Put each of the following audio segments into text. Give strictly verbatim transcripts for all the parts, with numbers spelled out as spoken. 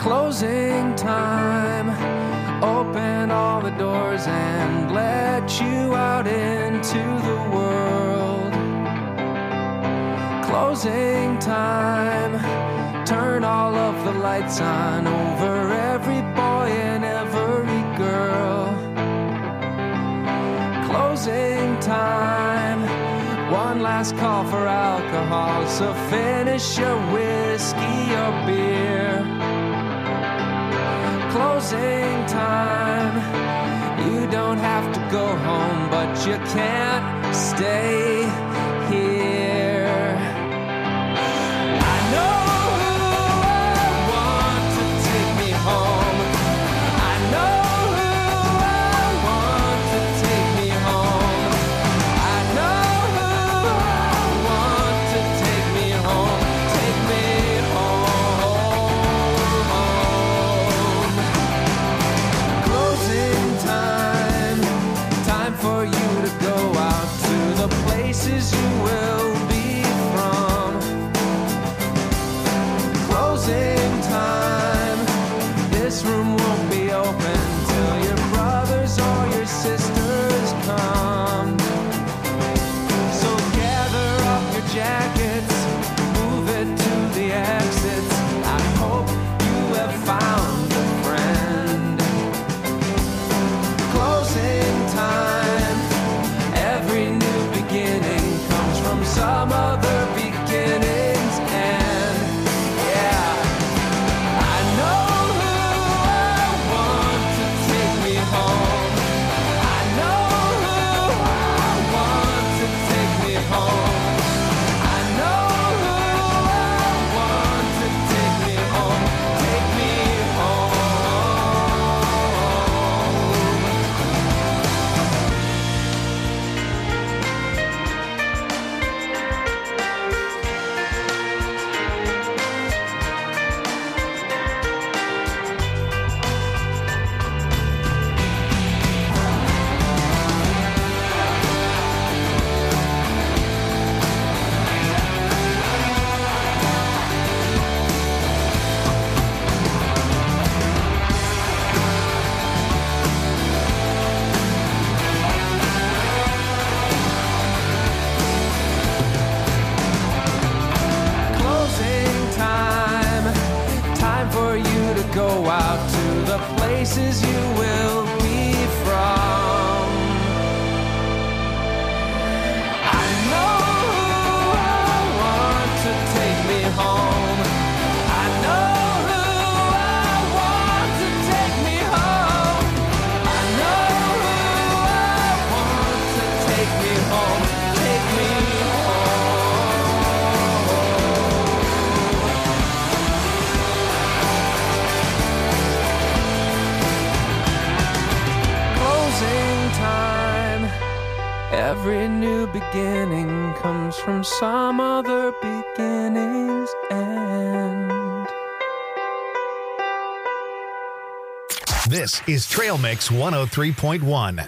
Closing time. Open all the doors and let you out into the world. Closing time. Turn all of the lights on over every boy and every girl. Closing time. One last call for alcohol, so finish your whiskey or beer. Closing time. You don't have to go home, but you can't stay here. I know who I want to take me home. I know who I want to take me home. I know who I want to take me home. Take me home. Closing time. Time for you to go out to the places you will be from. Closing time. This room won't be open till your brothers or your sisters come. So gather up your jackets, move it to the exits. I hope you have found a friend. Closing time. Every new beginning comes from some other beginning's end. Yeah. I know who I want to take me home. I know who I want to take me home. I know who I want to take me home. Take me home. Closing time. Time for you to go out to the places you will be from. I know who I want to take me home. I know who I want to take me home. I know who I want to take me home. Take me Closing time. Every new beginning comes from some other beginning's end. This is Trail Mix one oh three point one.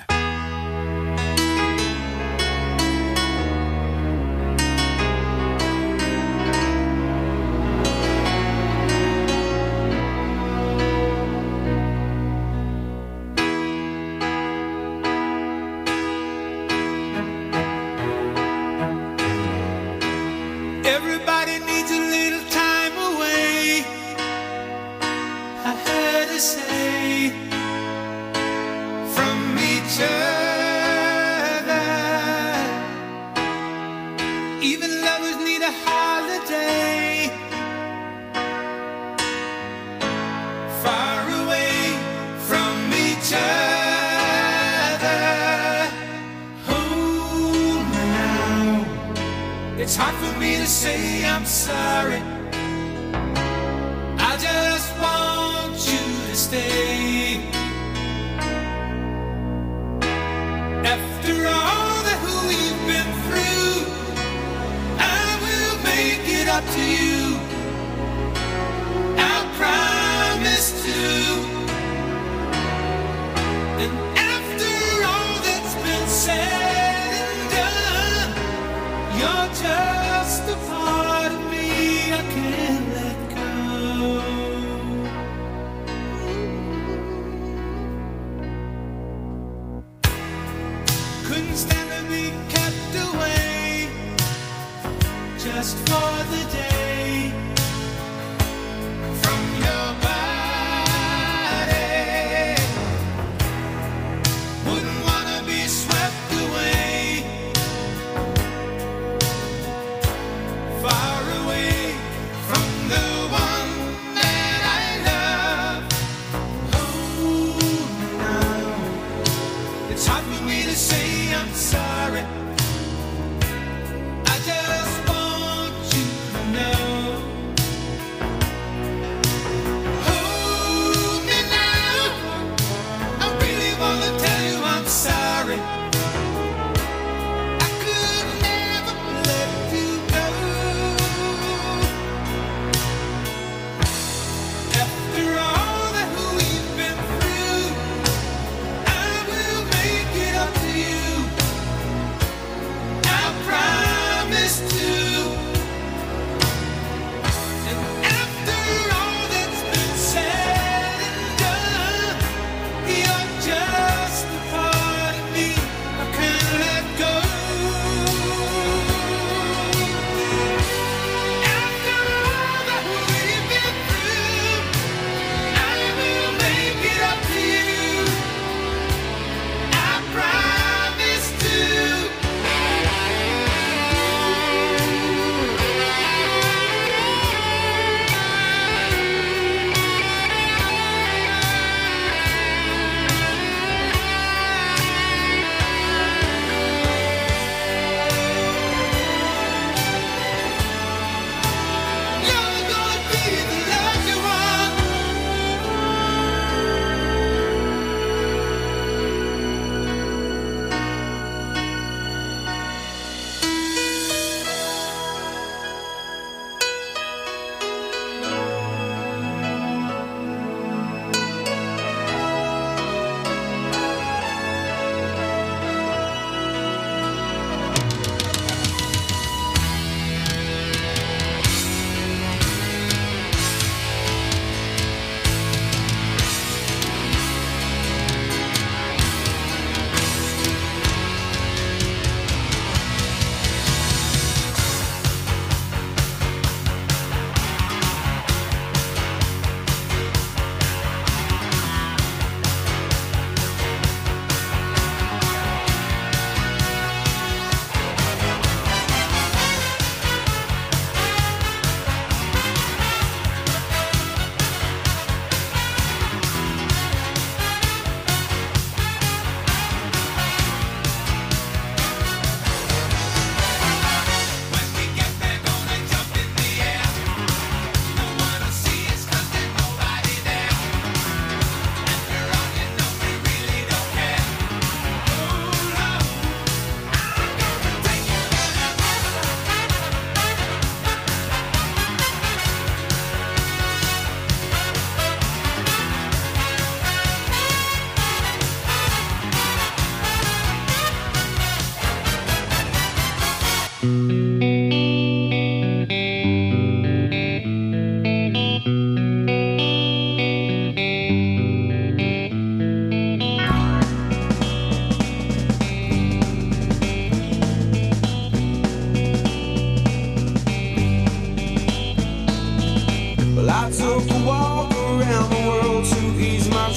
Everybody needs a little time away, I heard her say, from each other. Even lovers need a holiday, far away from each other. Hold me now. It's hard for me to say I'm sorry. I just want you to stay. After all that we've been through, I will make it up to you. I promise to. And after all that's been said and done, you're just a part of me I can't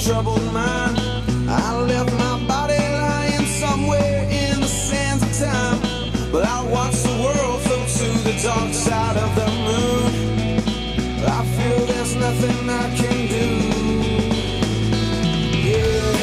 troubled mind. I left my body lying somewhere in the sands of time, but I watched the world float to the dark side of the moon. I feel there's nothing I can do. Yeah.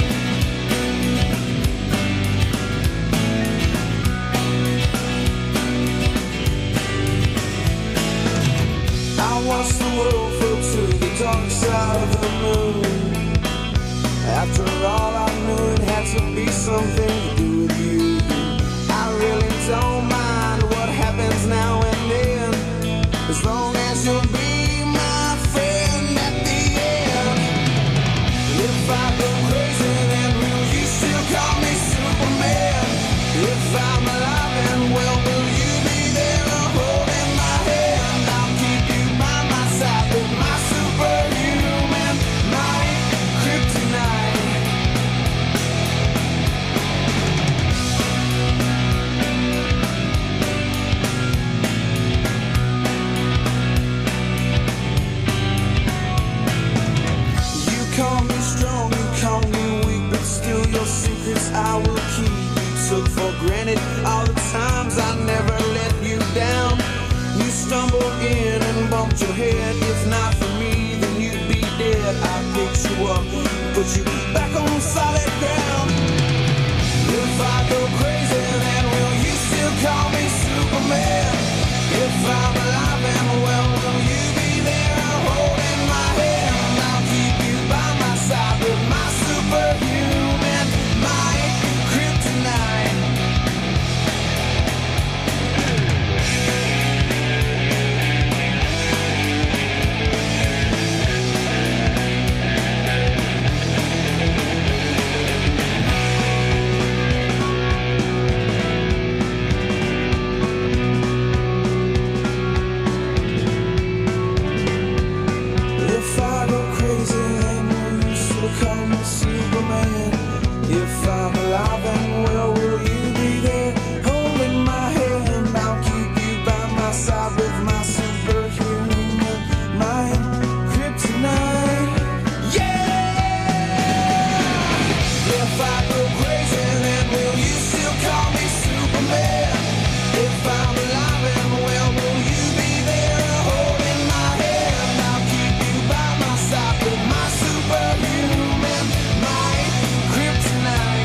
I watched the world float to the dark side of the moon. After all, I knew it had to be something to do with you. I really don't mind what happens now and then, as long as you'll be my friend at the end. And if I go crazy, then will you still call me Superman? If I'm alive and well, will you be there holding my hand? I'll keep you by my side with my superhuman might, kryptonite. Call me strong, you call me weak, but still your secrets I will keep. You took for granted all the times I never let you down. You stumbled in and bumped your head. If not for me, then you'd be dead. I picked you up, put you back on solid ground. If I go crazy, then will you still call me Superman? If I'm alive and well, will you be there holding my hand? I'll keep you by my side with my superhuman might, kryptonite. If I go crazy, then will you still call me Superman? If I'm alive and well, will you be there holding my hand? I'll keep you by my side with my superhuman mind, kryptonite. Yeah! If I go crazy, then will you still call me Superman? If I'm alive and well, will you be there holding my hand? I'll keep you by my side with my superhuman might, kryptonite.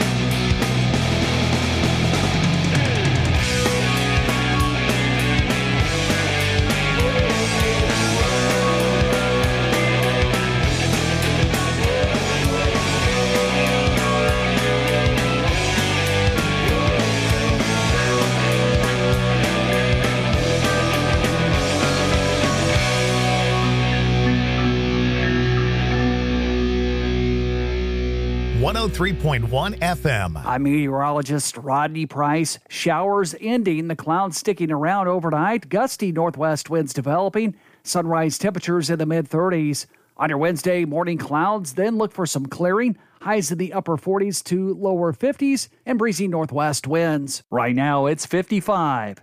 one oh three point one F M. I'm meteorologist Rodney Price. Showers ending, the clouds sticking around overnight, gusty northwest winds developing, sunrise temperatures in the mid thirties. On your Wednesday, morning clouds, then look for some clearing, highs in the upper forties to lower fifties, and breezy northwest winds. Right now, it's fifty-five.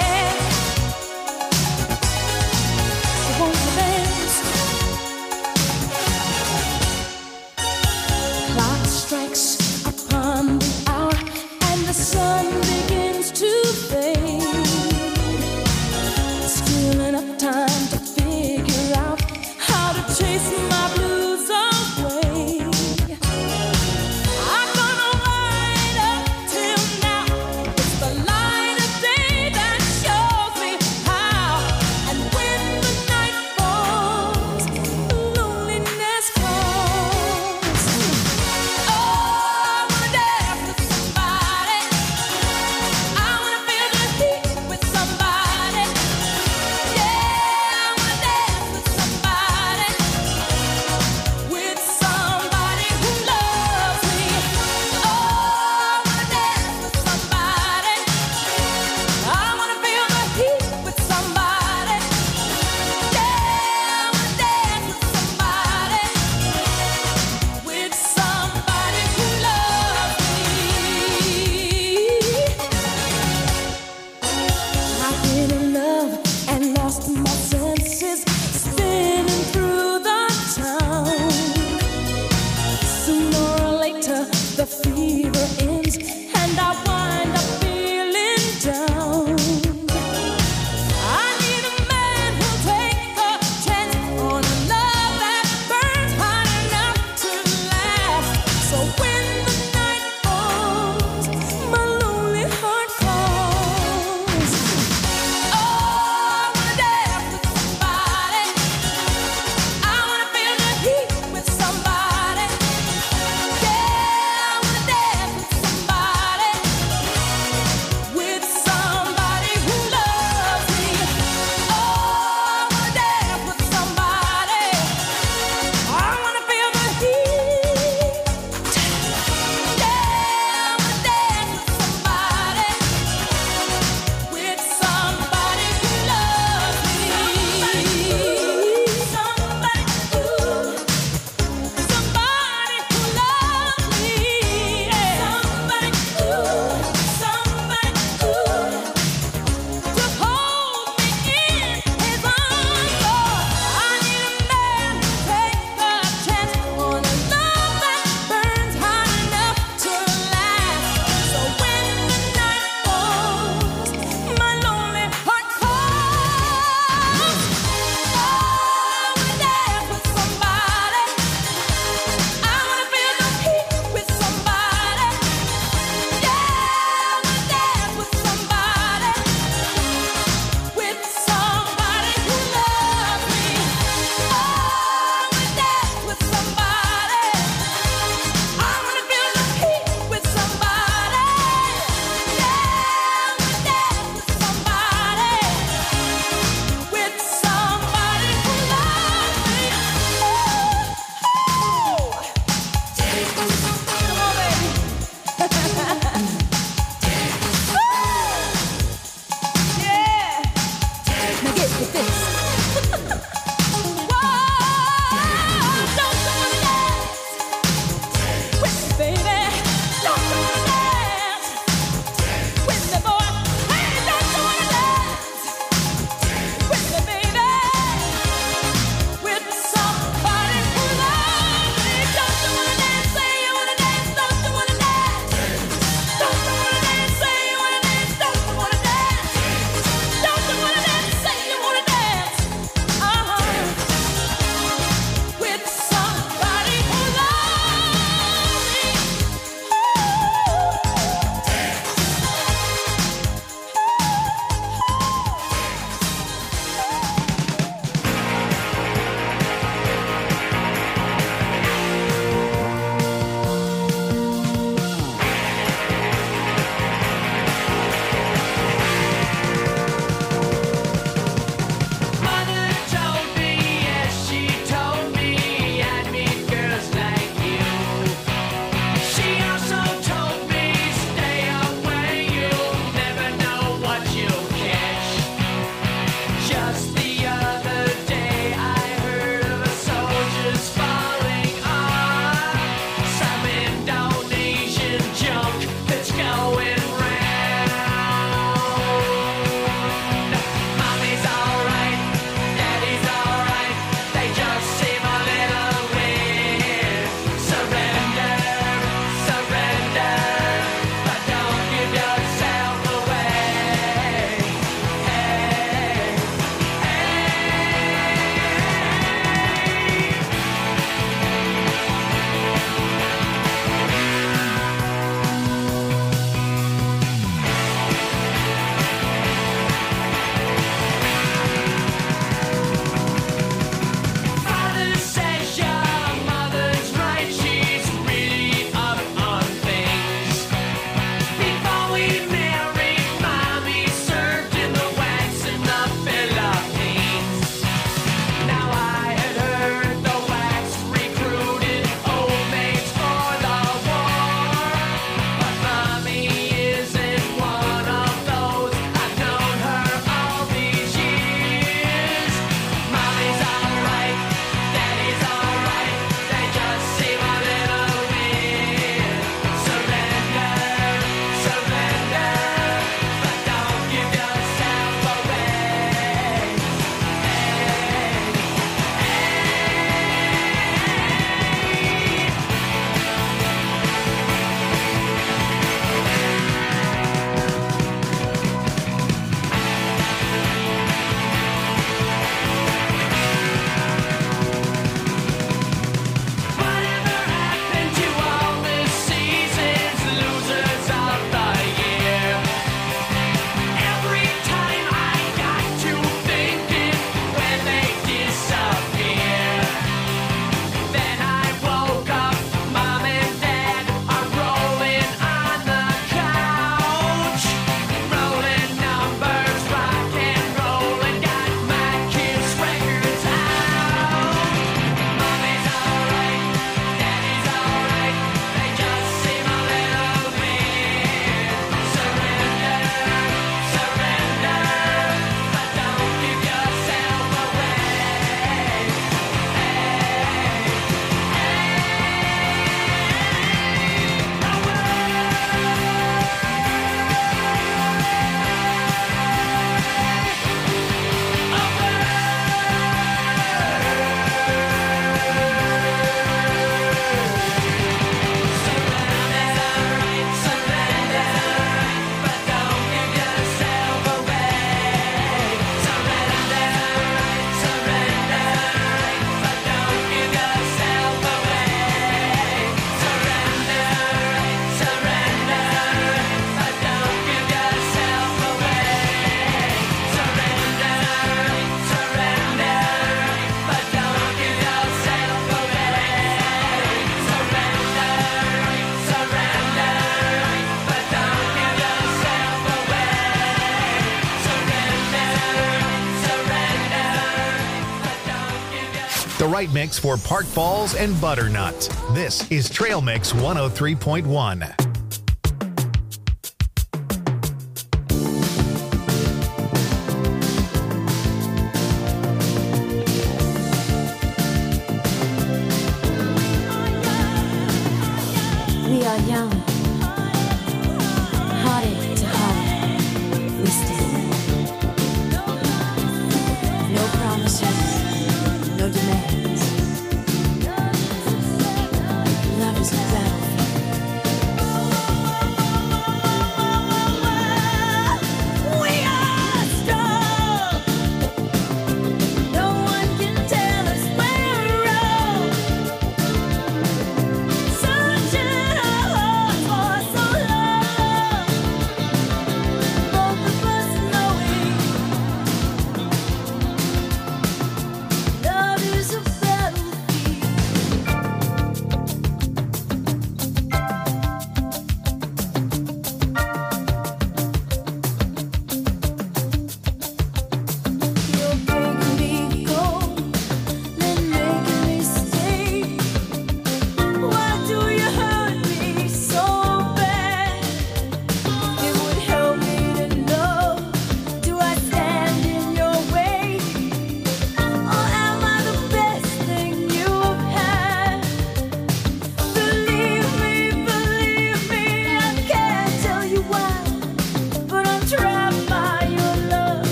Won't you dance? The right mix for Park Falls and Butternut. This is Trail Mix one oh three point one. We are young, hearted to heart, we stand. No promises, no demands. Love is a battlefield.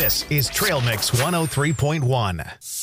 This is Trail Mix one oh three point one.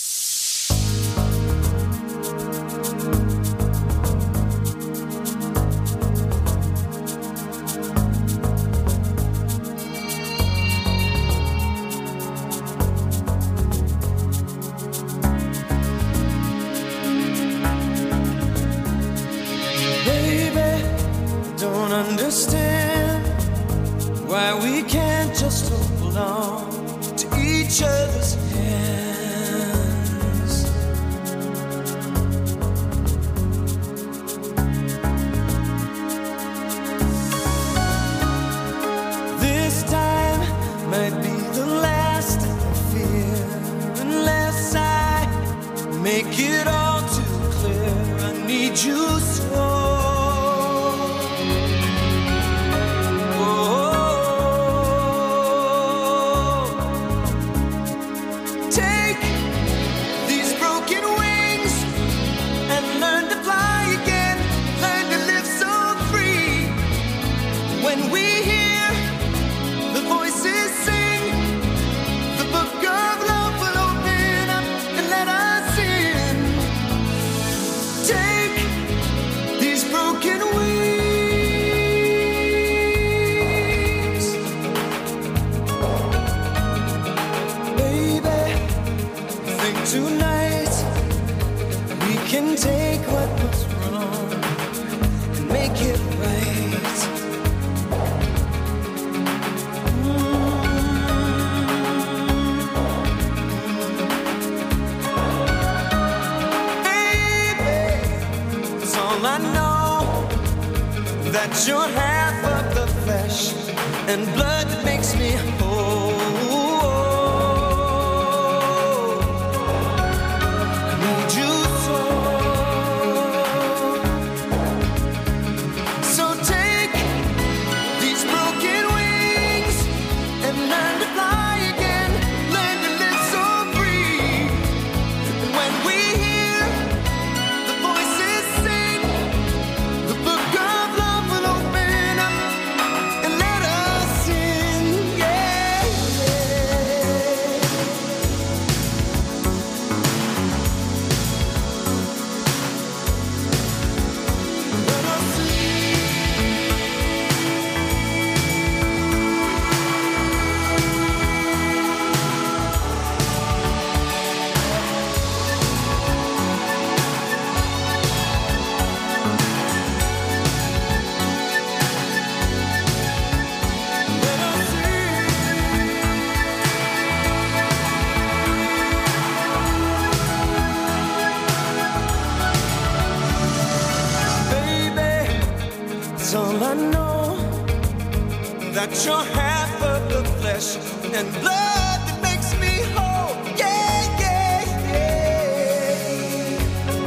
Understand why we can't just hold on to each other's hands. This time might be the last I fear, unless I make it all too clear. I need you so. Tonight we can take what was wrong and make it right. Mm-hmm. Baby, it's all I know, that you're half of the flesh and blood that makes me whole. All I know, that you're half of the flesh and blood that makes me whole. Yeah, yeah, yeah.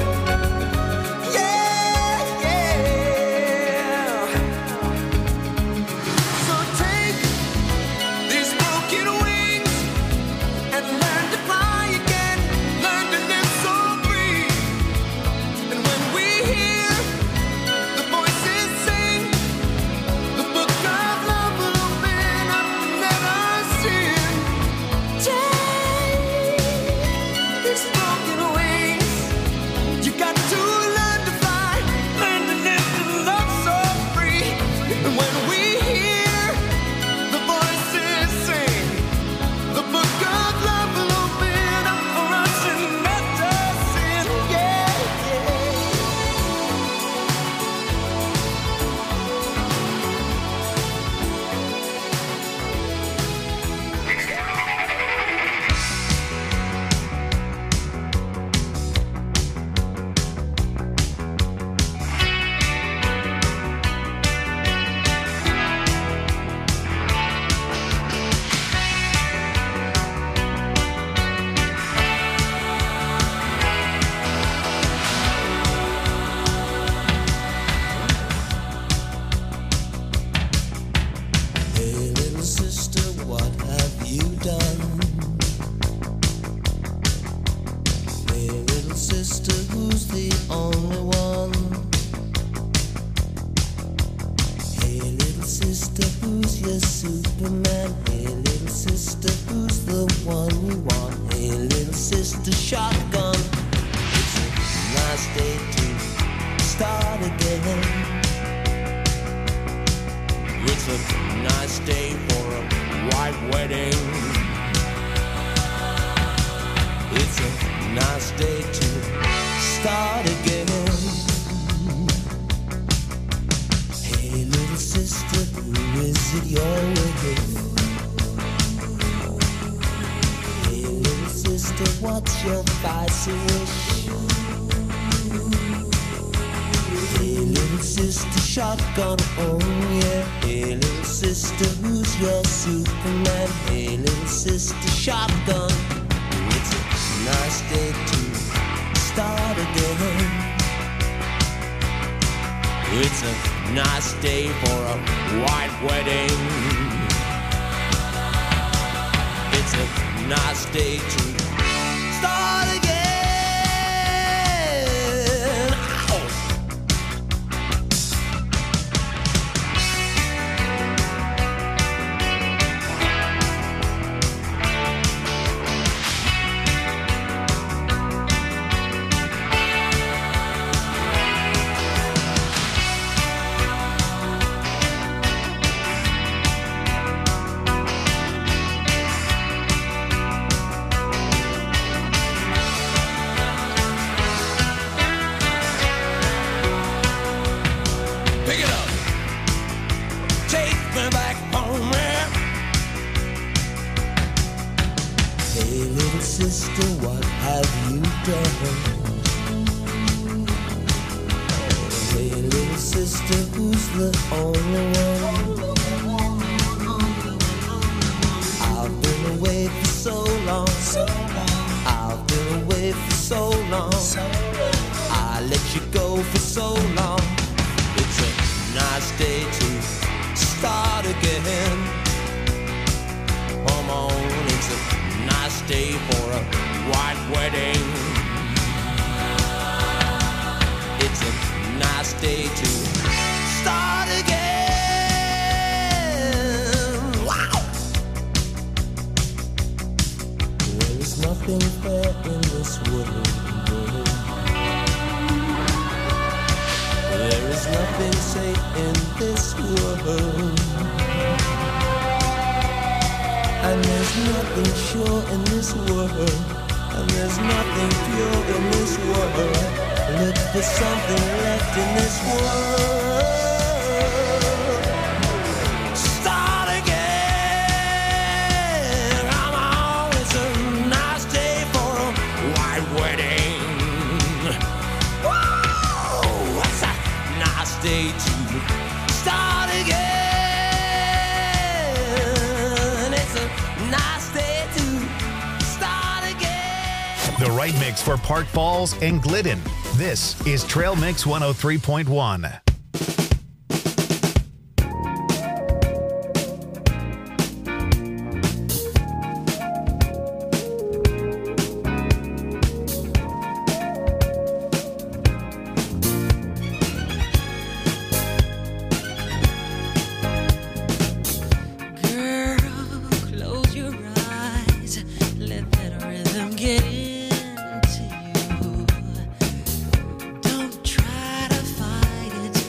Yeah, yeah. So take these broken wings and learn to fly again. Learn to live so free. And when we hear the voices sing, the book of love will open up and let us in. sister, who's your Superman? Hey, little sister, who's the one you want? Hey, little sister, shotgun. It's a nice day to start again. It's a nice day for a white wedding. It's a nice day to start again. Hey, little sister, who is it you're with? Hey, little sister, what's your vice wish? Hey, little sister, shotgun, oh yeah. Hey, little sister, who's your Superman? Hey, little sister, shotgun. It's a nice day to start again. It's a nice day for a white wedding. It's a nice day to start again. Ow! Pick it up. Take me back home, man. Hey, little sister, what have you done? Hey, little sister, who's the only one? I've been away for so long. I've been away for so long. I let you go for so long. It's a nice day to start again. Come on, it's a nice day for a white wedding. It's a nice day to start again. Wow! There is nothing fair in this world. There is nothing safe in this world. And there's nothing sure in this world. And there's nothing pure in this world. Look for something left in this world. Start again. Come on, it's a nice day for a white wedding. Whoa, what's that? Nice day to start again. It's a nice day to start again. The right mix for Park Falls and Glidden. This is Trail Mix one oh three point one. Close your eyes, let that rhythm get into you. Don't try to fight it.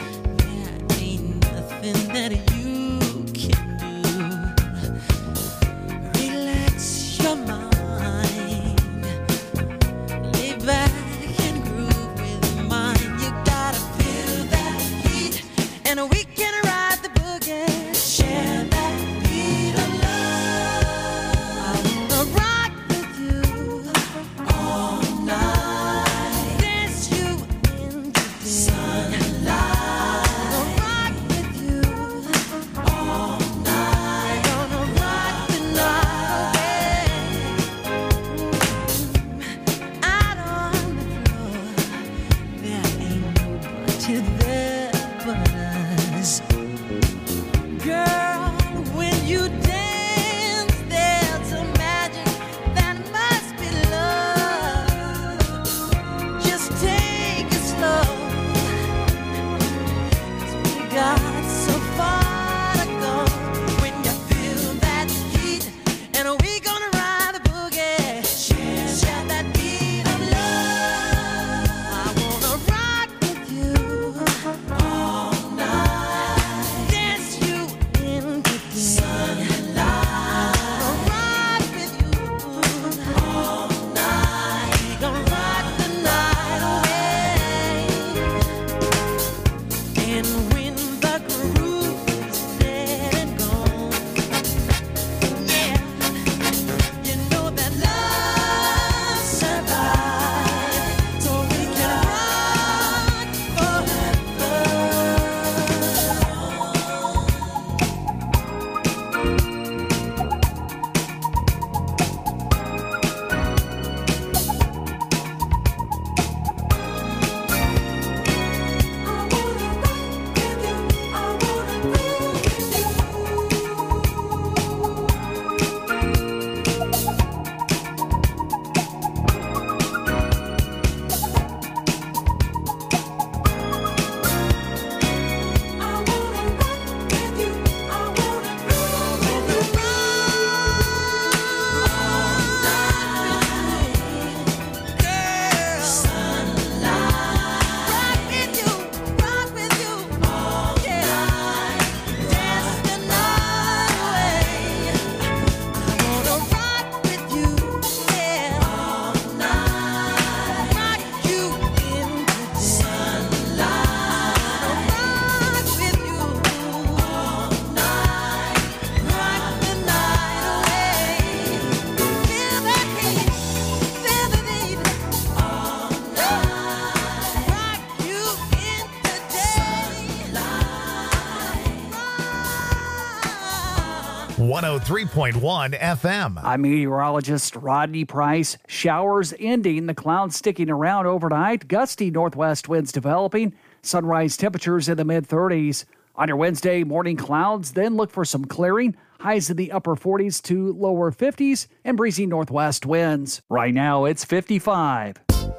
one oh three point one F M. I'm meteorologist Rodney Price. Showers ending, the clouds sticking around overnight, gusty northwest winds developing, sunrise temperatures in the mid thirties. On your Wednesday, morning clouds, then look for some clearing, highs in the upper forties to lower fifties, and breezy northwest winds. Right now, it's fifty-five.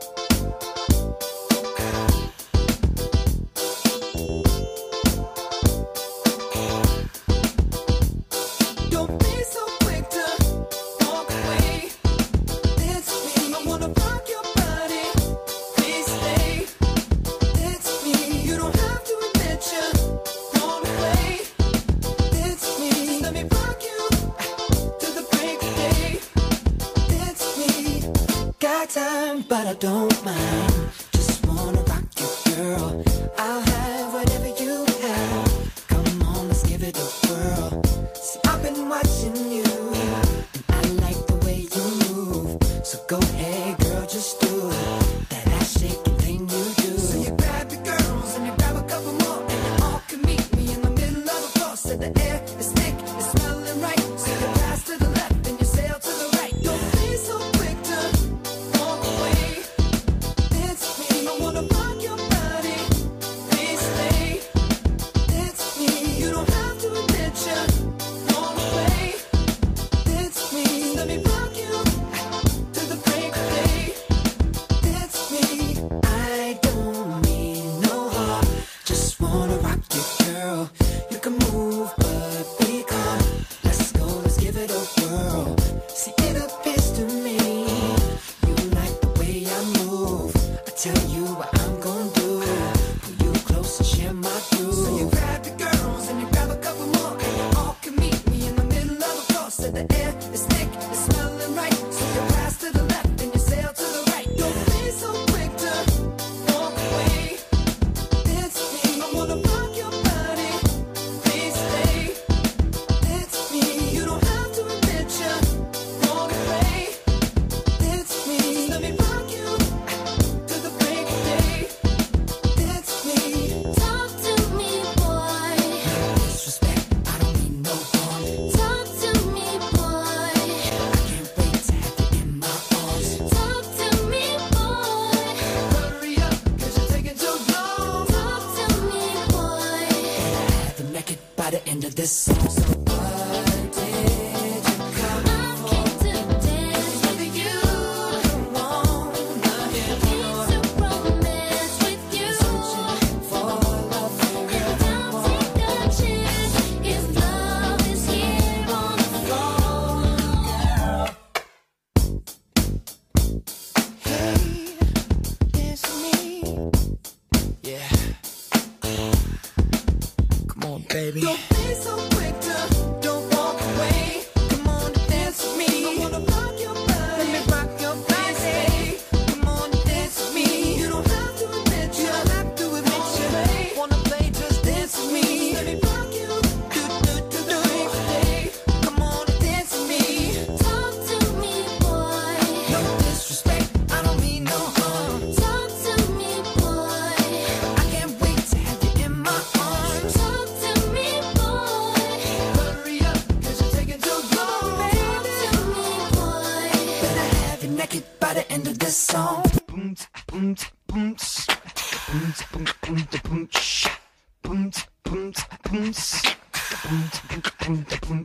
But I don't mind. Just wanna rock you, girl. I'll have whatever you have. Come on, let's give it a whirl. See, I've been watching you, and I like the way you move. So go ahead, girl, just do it. That ass shaking thing you do. So you grab your girls and you grab a couple more, and you all can meet me in the middle of the floor. So the air is thick, it's smelling right. So you pass to the left and you sail to the right. Don't be so quick to walk away. It's me, I wanna rock your body. Please stay. It's me, you don't have to admit you walk away. It's me, let me rock you to the break of day. It's me, I don't mean no harm. Just wanna rock you, girl. You can move, but be calm. Let's go, let's give it a whirl. See, it appears to me you like the way I move. I tell you what I'm gonna do. Pull you close and share my groove. So you grab your girls and you grab a couple more, and you all can meet me in the middle of the floor. So the air is thick, it's smelling right. So you pass to the left and you sail to the right. Don't be so quick to walk away. It's me, I wanna rock your body. Please stay. It's me, you don't have to admit you walk away. It's me, let me rock you to the break of day. It's me. Talk to me, boy. Disrespect, I don't mean no harm. Talk to me, boy. I can't wait to have you in my arms. Talk to me, boy. Hurry up, cause you're taking too long. Talk to me, boy. Have you naked by the end of this song. So what did you come I came to dance with you. on? Came to romance with you. For love, And don't take a chance if love is here on the floor. hey, it's me. Yeah. Come on, baby. Don't be so quick to don't walk away. Come on, dance with me. I wanna rock your body. Let me rock your body. Come on, dance with me. You don't have to admit you. don't have to admit you. Wanna play, just dance with me. Let me rock you. Do, do, do, do. Come on, dance with me. Talk to me, boy. No disrespect, I don't mean no harm. Talk to me, boy. I can't wait to have you in my arms. Talk to me, boy. Hurry up, cause you're taking too long, Talk baby. to me, boy. Better have you naked by the end of this song. Boom, boom, boom, boom, boom, boom, boom, boom, boom, boom, boom, boom, boom, boom,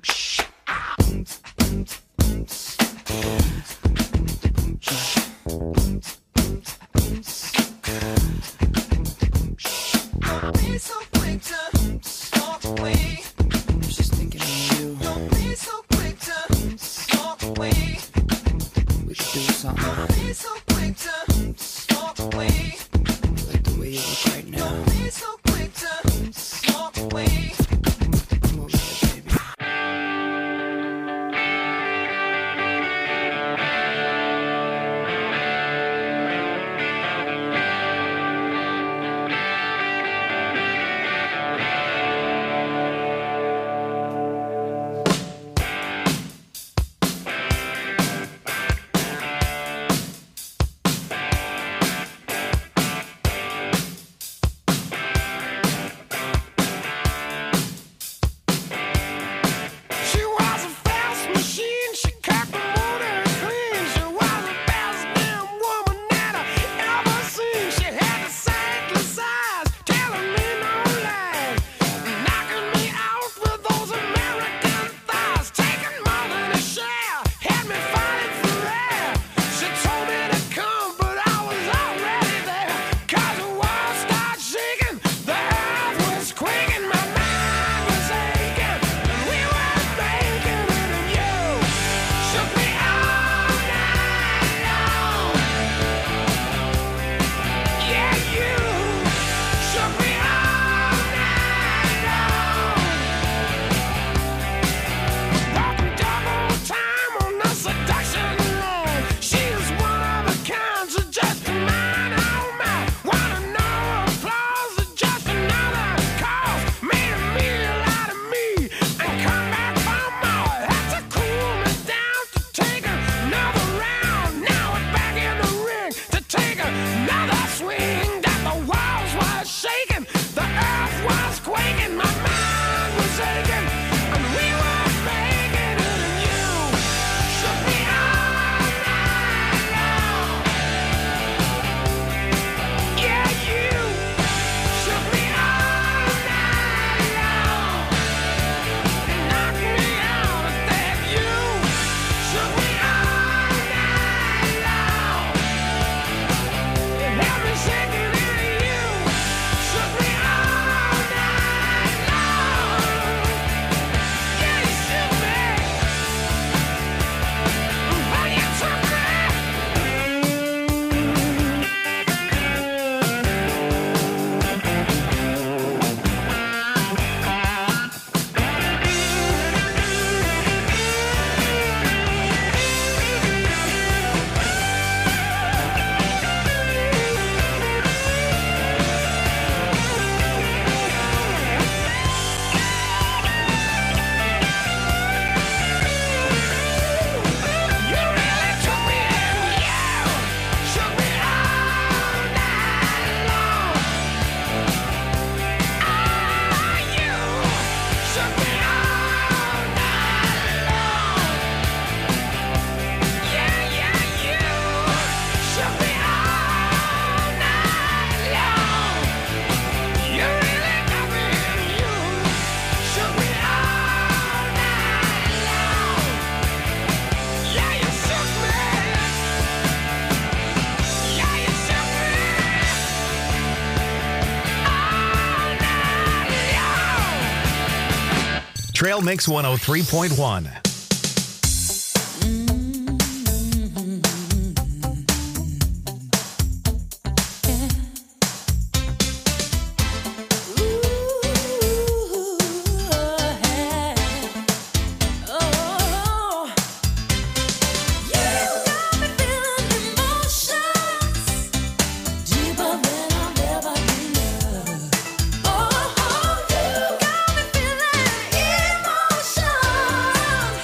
Don't be so quick to walk away. I'm just thinking of you. Don't be so quick to walk away. We could do something. Don't be so quick to walk away. Like the way you look right now. Don't be so quick to walk away. Come over here, baby. Trail Mix one oh three point one. Oh, you got me feeling emotion.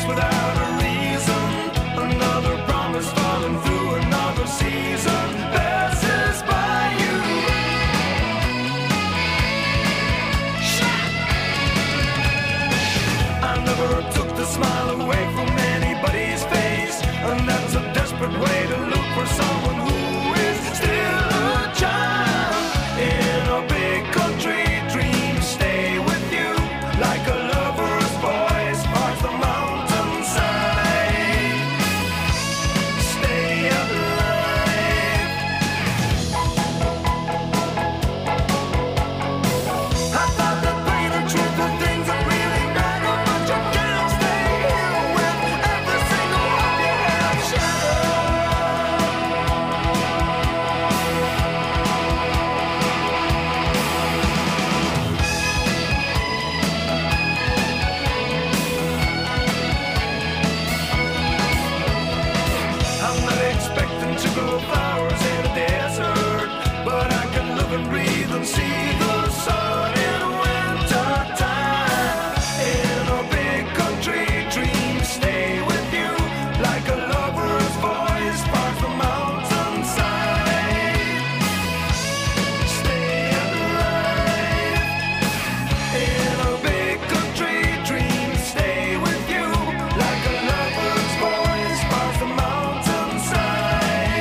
chase without a reason. Another promise falling through another season passes by you. I never took the smile away from